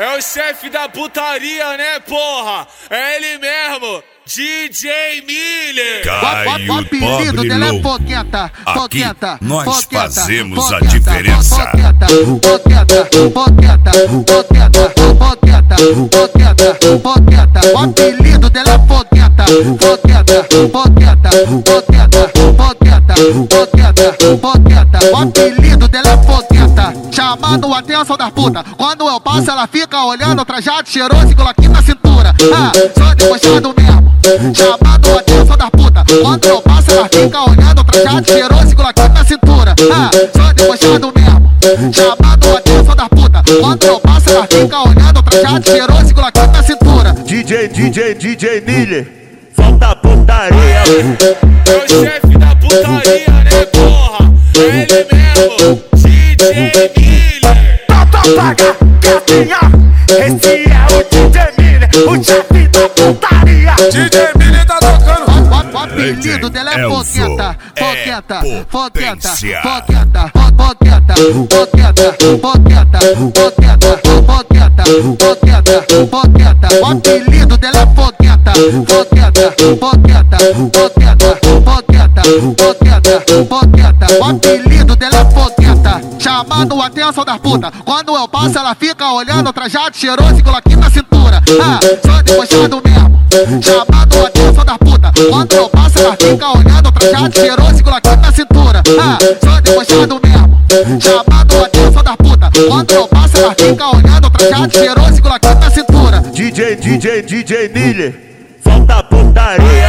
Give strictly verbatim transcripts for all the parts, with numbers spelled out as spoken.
É o chefe da putaria, né, porra? É ele mesmo, D J Miller. Caio, o apelido dele é Foqueta, Foqueta, Aqui nós Foqueta, fazemos Foqueta, a diferença. Foqueta, Foqueta, Foqueta, Foqueta, Foqueta, Foqueta, Foqueta. O apelido dele é Foqueta, Foqueta, Foqueta, Foqueta, Foqueta, Foqueta, Foqueta. O apelido dele é Foqueta, chamando a atenção das putas. Quando eu passo ela fica olhando, trajado cheiroso e aqui na cintura. Ah, sou debochado mesmo, chamando a atenção das putas. Quando eu passo ela fica olhando, trajado cheiroso e aqui na cintura. Ah, sou debochado mesmo, chamando a atenção das putas. Quando eu passo ela fica olhando, trajado cheiroso e aqui na cintura. D J, D J, D J Miller, solta a putaria. É o chefe da putaria, né, porra? É ele mesmo, D J Miller. Solta paga, quietinha, esse é o D J Miller, o chefe da putaria. D J Miller tá tocando. O apelido dele é Foqueta, Foqueta, é Foqueta, potência. Foqueta, Foqueta, Foqueta, Foqueta, Foqueta, Foqueta, Foqueta, Foqueta. O apelido dele é Foqueta, Foqueta, Foqueta, Foqueta, Foqueta, Foqueta, Foqueta. O apelido dele é Foqueta, chamando a atenção das putas. Quando eu passo ela fica olhando, trajado cheiroso e aqui na cintura. Ah, sou debochado mesmo, chamando a atenção das putas. Quando eu passo ela fica olhando, trajado cheiroso e aqui na cintura. Ah, sou debochado mesmo, chamando a atenção das putas. Quando eu passo ela fica olhando, trajado cheiroso e aqui na cintura. D J, D J, D J Miller, solta a putaria.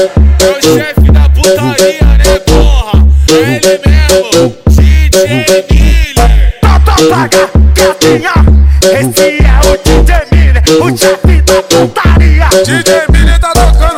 É o chefe da putaria, né, porra? É ele mesmo, D J Miller. Solta paga, quietinha, esse é o D J Miller, o chefe da putaria. D J Miller tá tocando.